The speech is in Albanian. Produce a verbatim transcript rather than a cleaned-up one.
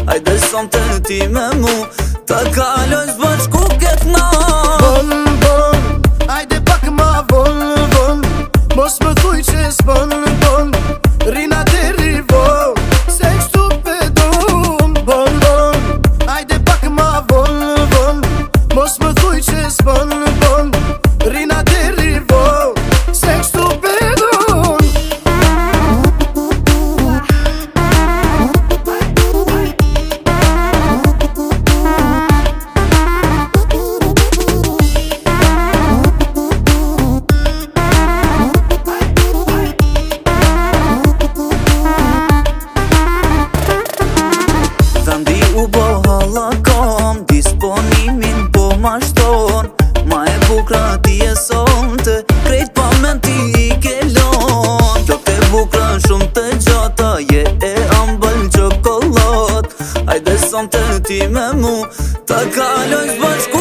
Ajde son të ti me mu, ta kaloj s'bashku këtë na. Bon, bon, ajde pak ma von, von, mos më thuj që s'bon, bon, rina deri vo, se kështu pedon. Bon, bon, ajde pak ma von, von, mos më thuj që s'bon, bon, rina deri vo, se kështu pedon. U bo halakom, disponimin po ma shton. Ma e bukra ti e sonte, krejt pa men ti i kelon. Kjo te bukra shumë të gjata, je e ambël qokollat. Ajde sonte ti me mu, ta kaloj s'bashku